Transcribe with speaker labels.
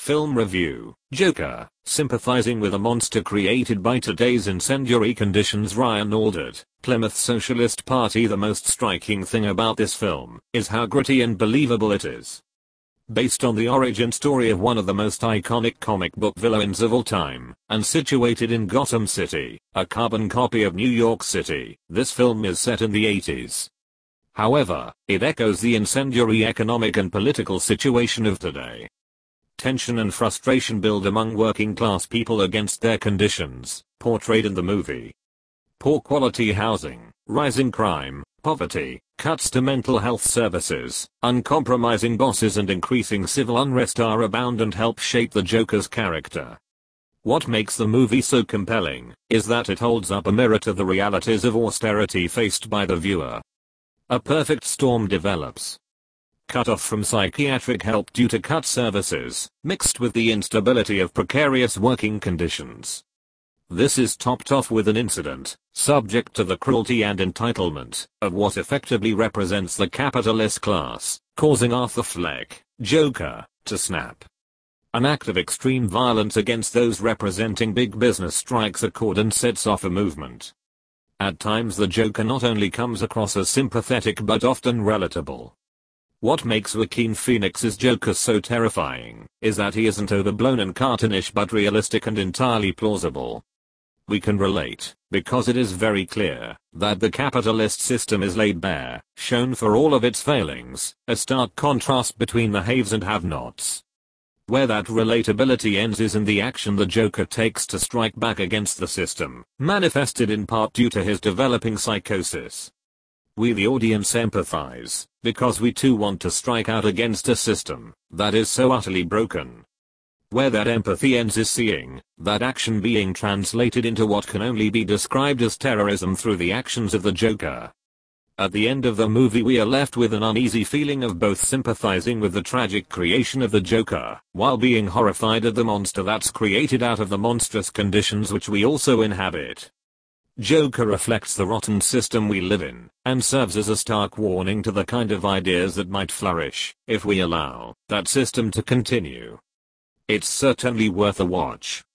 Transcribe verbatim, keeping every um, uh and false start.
Speaker 1: Film review. Joker, sympathizing with a monster created by today's incendiary conditions. Ryan Aldert, Plymouth Socialist Party. The most striking thing about this film is how gritty and believable it is. Based on the origin story of one of the most iconic comic book villains of all time, and situated in Gotham City, a carbon copy of New York City, this film is set in the eighties. However, it echoes the incendiary economic and political situation of today. Tension and frustration build among working class people against their conditions, portrayed in the movie. Poor quality housing, rising crime, poverty, cuts to mental health services, uncompromising bosses and increasing civil unrest are abound and help shape the Joker's character. What makes the movie so compelling is that it holds up a mirror to the realities of austerity faced by the viewer. A perfect storm develops. Cut off from psychiatric help due to cut services, mixed with the instability of precarious working conditions. This is topped off with an incident, subject to the cruelty and entitlement, of what effectively represents the capitalist class, causing Arthur Fleck, Joker, to snap. An act of extreme violence against those representing big business strikes a chord and sets off a movement. At times the Joker not only comes across as sympathetic but often relatable. What makes Joaquin Phoenix's Joker so terrifying is that he isn't overblown and cartoonish but realistic and entirely plausible. We can relate, because it is very clear that the capitalist system is laid bare, shown for all of its failings, a stark contrast between the haves and have-nots. Where that relatability ends is in the action the Joker takes to strike back against the system, manifested in part due to his developing psychosis. We the audience empathize, because we too want to strike out against a system that is so utterly broken. Where that empathy ends is seeing that action being translated into what can only be described as terrorism through the actions of the Joker. At the end of the movie we are left with an uneasy feeling of both sympathizing with the tragic creation of the Joker, while being horrified at the monster that's created out of the monstrous conditions which we also inhabit. Joker reflects the rotten system we live in, and serves as a stark warning to the kind of ideas that might flourish if we allow that system to continue. It's certainly worth a watch.